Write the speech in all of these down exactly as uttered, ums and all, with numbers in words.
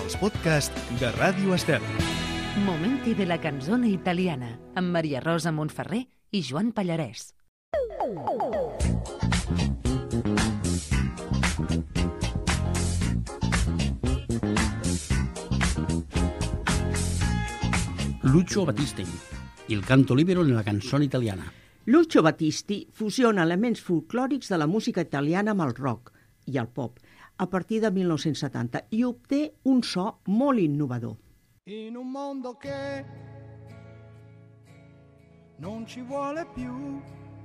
els podcasts de Ràdio Estel. Momenti de la canzone italiana amb Maria Rosa Montferrer i Joan Pallarès. Lucio Battisti, il canto libero nella canzone italiana. Lucio Battisti fusiona elements folclòrics de la música italiana amb el rock i el pop a partir de mil nou-cents setanta i obté un so molt innovador. In un mondo che non ci vuole più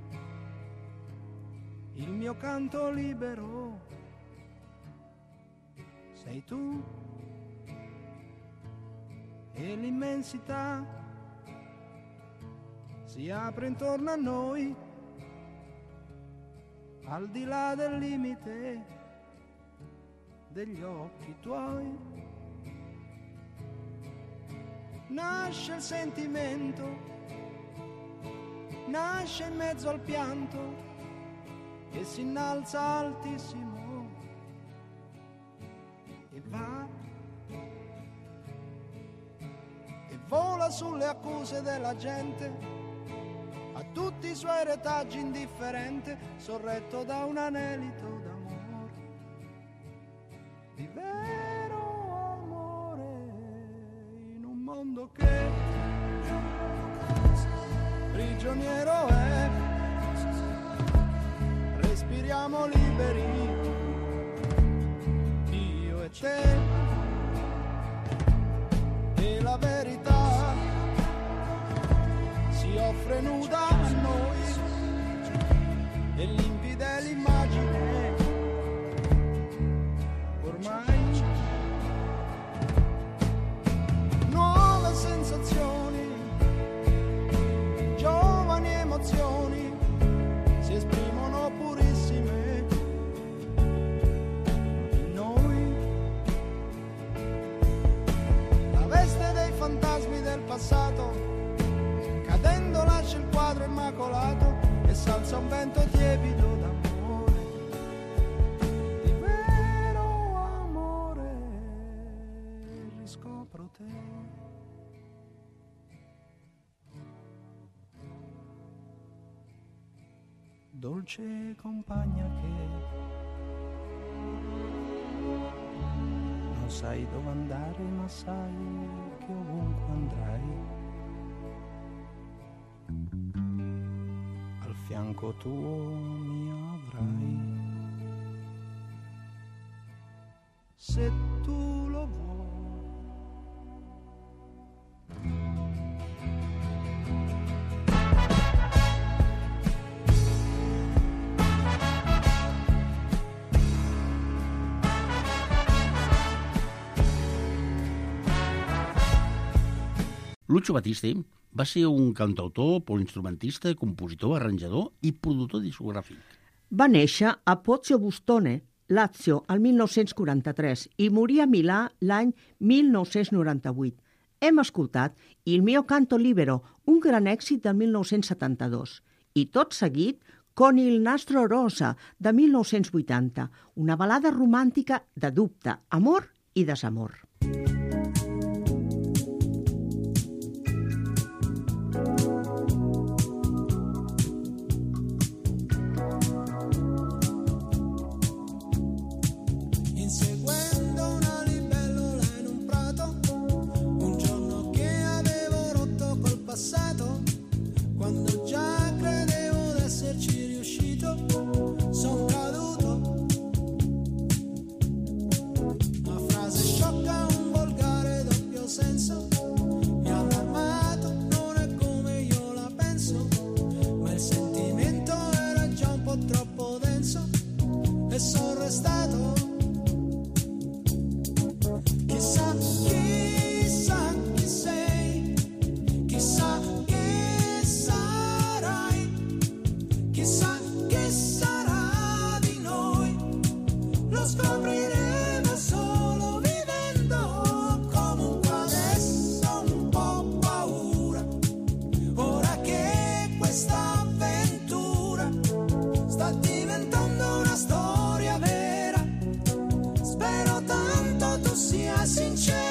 il mio canto libero sei tu e l'immensità si apre intorno a noi al di là del limite degli occhi tuoi. Nasce il sentimento, nasce in mezzo al pianto e si innalza altissimo e va e vola sulle accuse della gente, a tutti i suoi retaggi indifferente, sorretto da un anelito d'amore, di vero amore, in un mondo che prigioniero è. Respiriamo liberi, io e te, e la verità si offre nuda a noi, e limpida è l'immagine, ormai. Nuove sensazioni, giovani emozioni si esprimono purissime in noi. La veste dei fantasmi del passato cadendo lascia il quadro immacolato e s'alza un vento tiepido d'amore, di vero amore, riscopro te. Dolce compagna che non sai dove andare, ma sai che ovunque andrai al fianco tuo mi avrai, se tu lo vuoi. Lucio Battisti va ser un cantautor, polinstrumentista, compositor, arranjador i productor discogràfic. Va néixer a Pozzo Bustone, Lazio, el mil nou-cents quaranta-tres i morí a Milà l'any mil nou-cents noranta-vuit. Hem escoltat Il mio canto libero, un gran èxit del mil nou-cents setanta-dos. I tot seguit, Con il nastro rosa, de mil nou-cents vuitanta, una balada romàntica de dubte, amor i desamor. Sincero.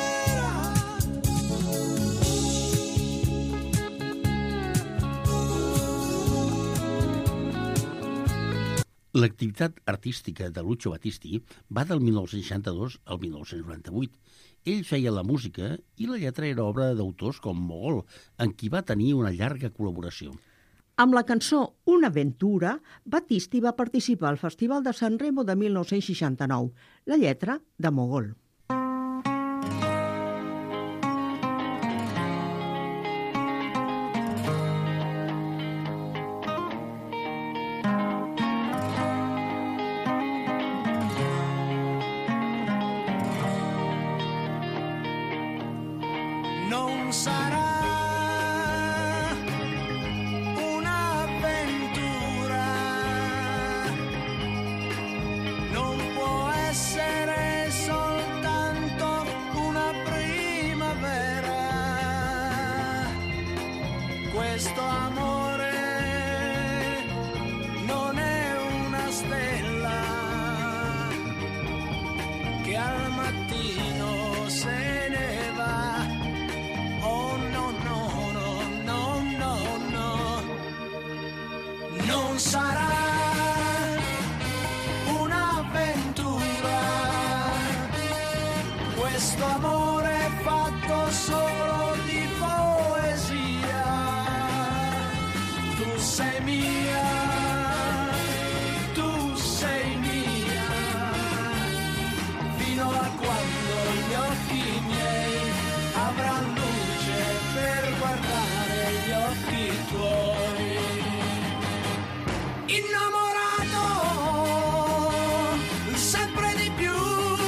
L'activitat artística de Lucio Battisti va del mil nou-cents seixanta-dos al mil nou-cents noranta-vuit. Ell feia la música i la lletra era obra d'autors com Mogol, en qui va tenir una llarga col·laboració. Amb la cançó Una aventura, Battisti va participar al Festival de San Remo de mil nou-cents seixanta-nou, la lletra de Mogol. Non sarà un'avventura, non può essere soltanto una primavera. Questo amore non è una stella che al mattino se ne va. Oh no, no, no, no, no, no. Non sarà un'avventura. Questo amore è fatto solo di poesia. Tu sei mia, tu sei mia, fino a quando gli occhi miei avranno per guardare gli occhi tuoi. Innamorato sempre di più,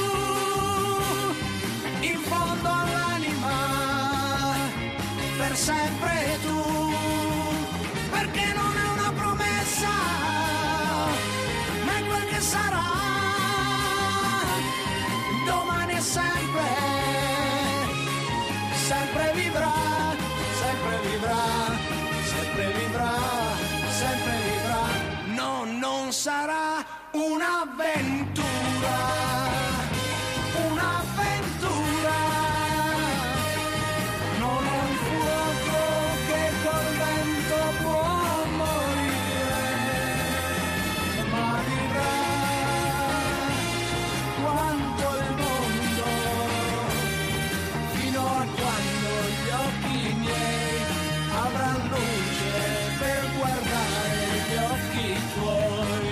in fondo all'anima, per sempre tu, perché non è una promessa, ma è quel che sarà, domani è sempre, sempre vivrà. Sempre vivrà, sempre vivrà, sempre vivrà. No, non sarà un'avventura, un'avventura. Non è un fuoco che col vento può morire, ma vivrà quanto il mondo, fino a quando gli occhi miei avranno luce per guardare gli occhi tuoi.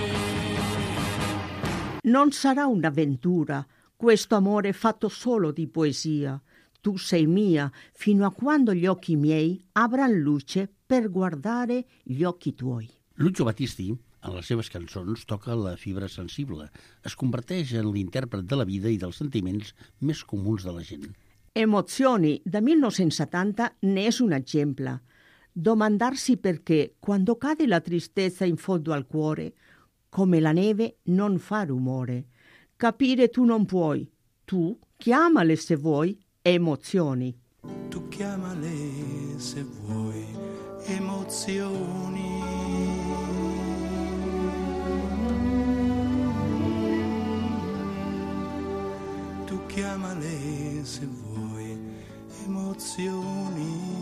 Non sarà un'avventura, questo amore fatto solo di poesia. Tu sei mia, fino a quando gli occhi miei avranno luce per guardare gli occhi tuoi. Lucio Battisti, en les seves cançons, toca la fibra sensible. Es converteix en l'intèrpret de la vida i dels sentiments més comuns de la gent. Emozioni, da mil nou-cents settanta, n'és un exemple. Domandarsi perché, quando cade la tristezza in fondo al cuore, come la neve non fa rumore. Capire tu non puoi, tu chiamale se vuoi emozioni. Tu chiamale se vuoi emozioni. Tu chiamale se vuoi emozioni.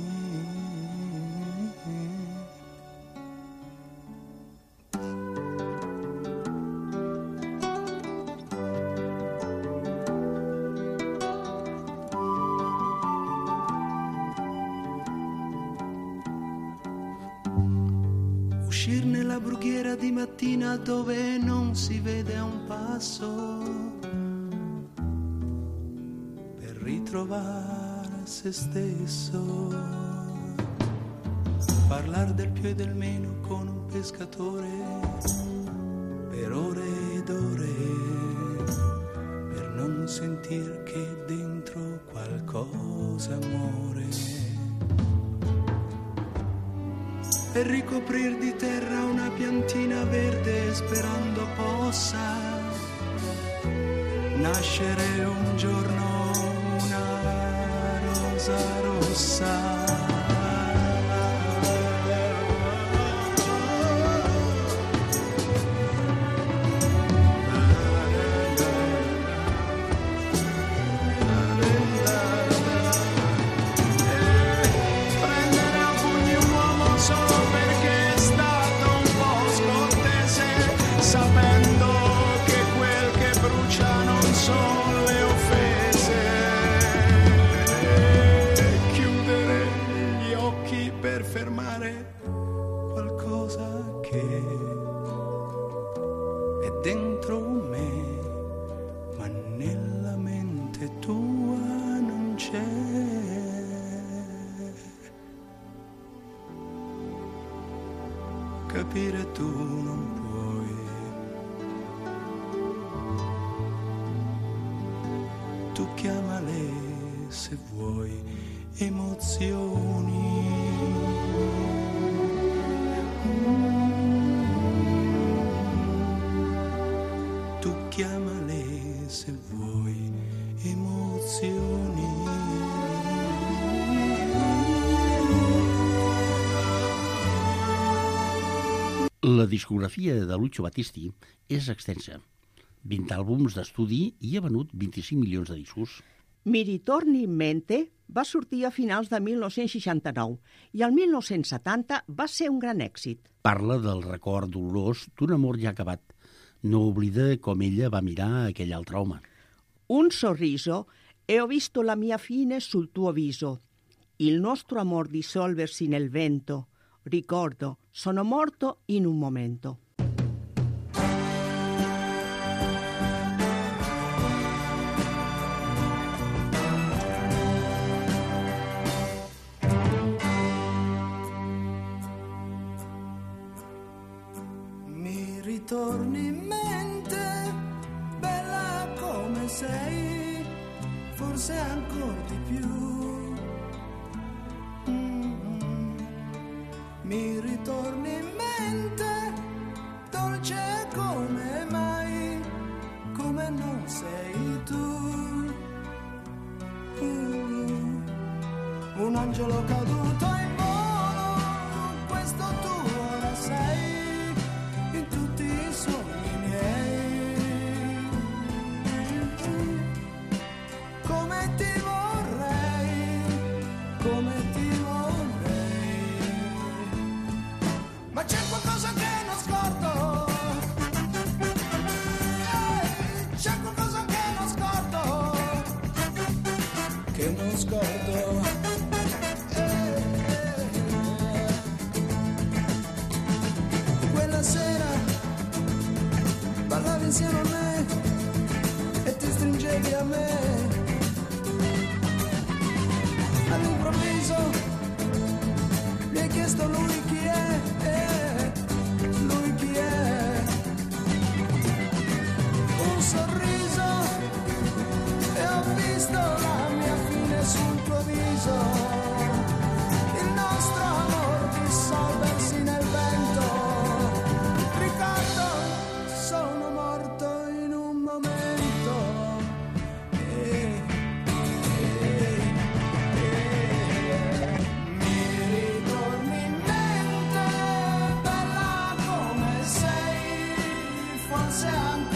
Uscir nella brughiera di mattina dove non si vede a un passo, per ritrovare se stesso, parlar del più e del meno con un pescatore per ore ed ore, per non sentir che dentro qualcosa muore. Per ricoprir di terra una piantina verde sperando possa nascere un giorno una rosa rossa. sono le offese, chiudere gli occhi per fermare qualcosa che è dentro me, ma nella mente tua non c'è. Capire tu non puoi, tu chiamale se vuoi emozioni. Tu chiamale se vuoi emozioni. La discografia de Lucio Battisti és extensa. vint àlbums d'estudi i ha venut vint-i-cinc milions de discos. Mi ritorni in mente va sortir a finals de mil nou-cents seixanta-nou i el mil nou-cents setanta va ser un gran èxit. Parla del record dolorós d'un amor ja acabat. No oblida com ella va mirar aquell altre home. Un sorriso e ho visto la mia fine sul tuo viso. Il nostro amor dissolversi nel vento. Ricordo, sono morto in un momento. Mi ritorni in mente, bella come sei, forse ancora di più. Mi ritorni in mente, dolce come mai, come non sei tu. Uh, un angelo caduto in volo, questo tu ora sei, in tutti i sogni miei. Come ti vorrei, come ti vorrei. Ma c'è qualcosa che non scordo, eh, c'è qualcosa che non scordo, che non scordo. Eh, quella sera ballavi insieme a me e ti stringevi a me. All'improvviso mi hai chiesto lui chi è. Sorriso e ho visto la mia fine sul tuo viso, il nostro amor dissolversi nel vento. Ricordo, sono morto in un momento. Eh, eh, eh. Mi ritorni in mente, bella come sei, forse ancora.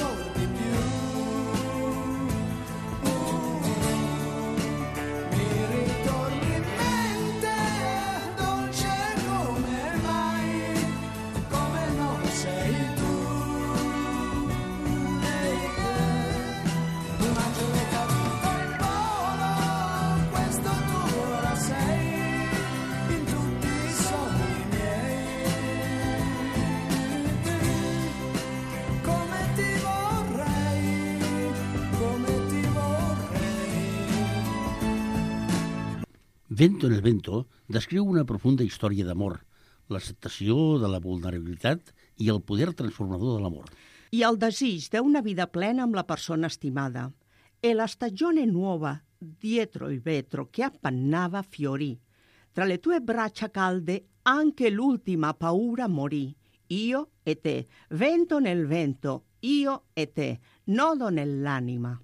Vento nel vento descriu una profunda història d'amor, l'acceptació de la vulnerabilitat i el poder transformador de l'amor. I el desig d'una vida plena amb la persona estimada. E la stagione nuova, dietro il vetro che appannava, fiorì. Tra le tue braccia calde anche l'ultima paura morì. Io e te, vento nel vento, io e te, nodo nell'anima.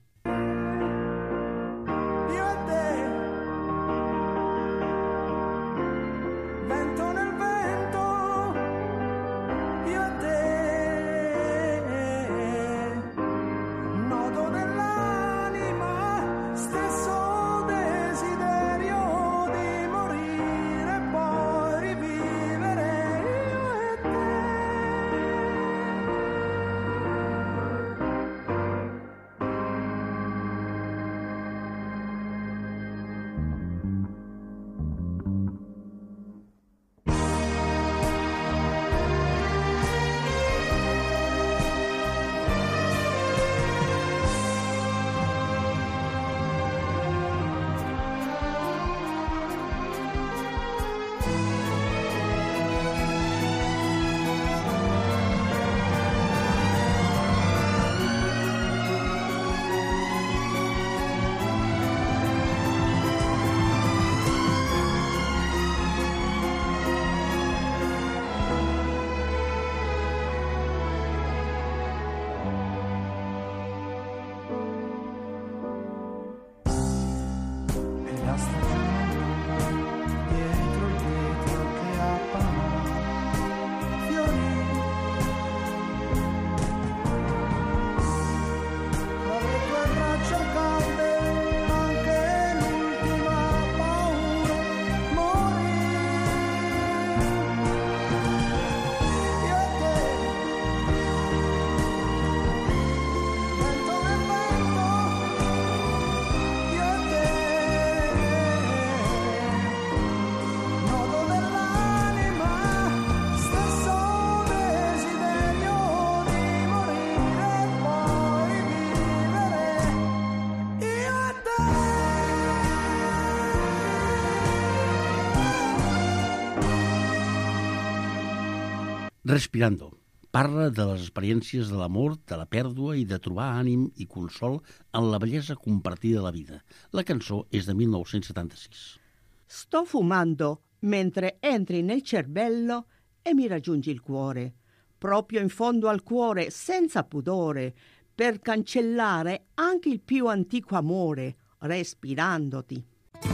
Respirando. Parla de les experiències de l'amor, de la pèrdua i de trobar ànim i consol en la bellesa compartida de la vida. La cançó és de mil nou-cents setanta-sis. Sto fumando mentre entri nel cervello e mi raggiungi il cuore, proprio in fondo al cuore, senza pudore, per cancellare anche il più antico amore, respirandoti.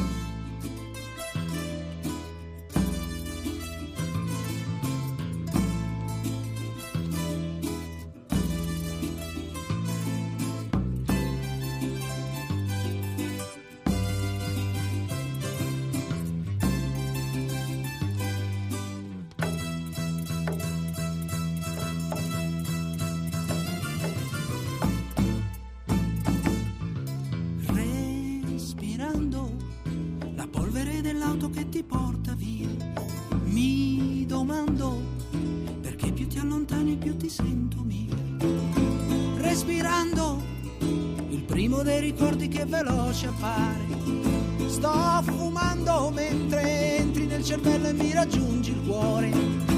Che ti porta via, mi domando perché più ti allontani più ti sento mia. Respirando il primo dei ricordi che veloce appare, sto fumando mentre entri nel cervello e mi raggiungi il cuore.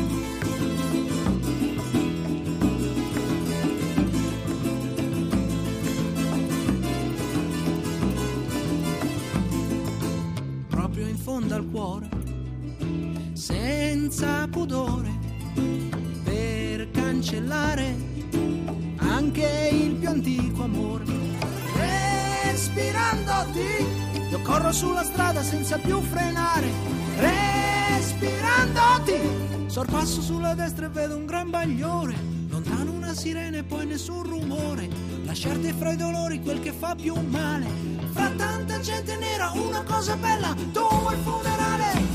Al cuore, senza pudore, per cancellare anche il più antico amore. Respirandoti, io corro sulla strada senza più frenare. Respirandoti, sorpasso sulla destra e vedo un gran bagliore. Lontano una sirena e poi nessun rumore. Lasciarti fra i dolori quel che fa più male. Fra tanta gente nera una cosa bella, tu il funerale.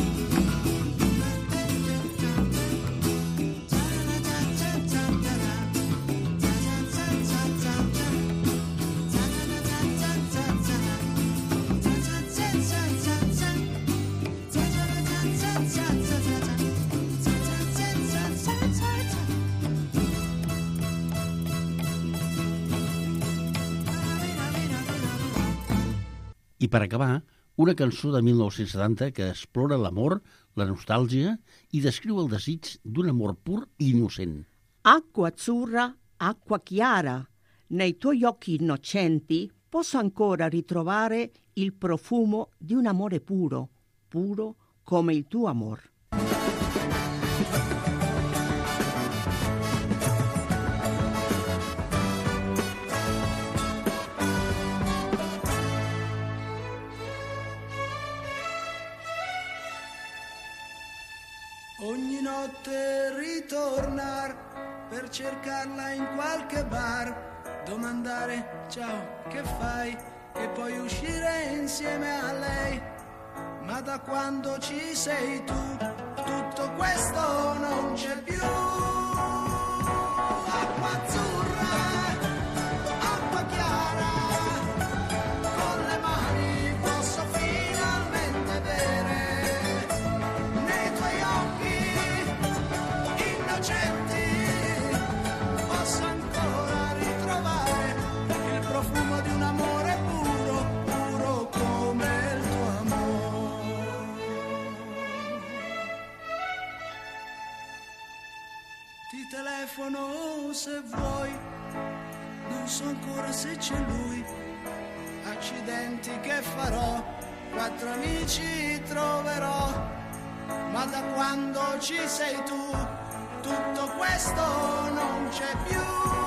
I per acabar, una cançó de mil nou-cents setanta que explora l'amor, la nostàlgia i descriu el desig d'un amor pur i innocent. Acqua azzurra, acqua chiara, nei tuoi occhi innocenti posso ancora ritrovare il profumo di un amore puro, puro come il tuo amor. Ogni notte ritornar per cercarla in qualche bar, domandare ciao che fai e poi uscire insieme a lei. Ma da quando ci sei tu tutto questo non c'è più. Acqua azzurra, acqua chiara, con le mani posso finalmente bere. Posso ancora ritrovare il profumo di un amore puro, puro come il tuo amore. Ti telefono se vuoi, non so ancora se c'è lui. Accidenti che farò, quattro amici troverò, ma da quando ci sei tu tutto questo non c'è più.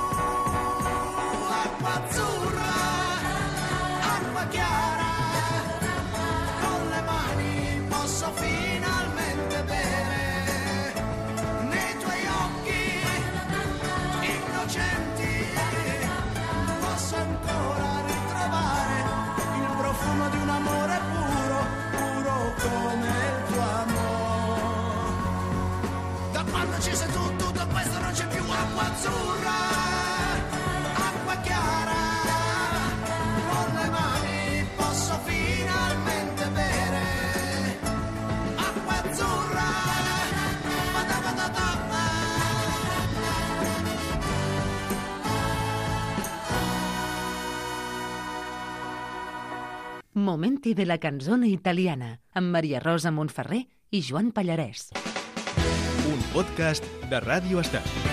Acqua azzurra, acqua chiara, con le mani posso finalmente bere. Nei tuoi occhi innocenti posso ancora ritrovare il profumo di un amore puro, puro come il tuo amore. Da quando ci sei tu, tutto questo non c'è più. Acqua azzurra, acqua chiara, con le mani posso finalmente bere. Acqua azzurra, pa-da-pa-da-da-pa. Momenti de la canzone italiana amb Maria Rosa Montferrer i Joan Pallarès. Un podcast de Ràdio Estel.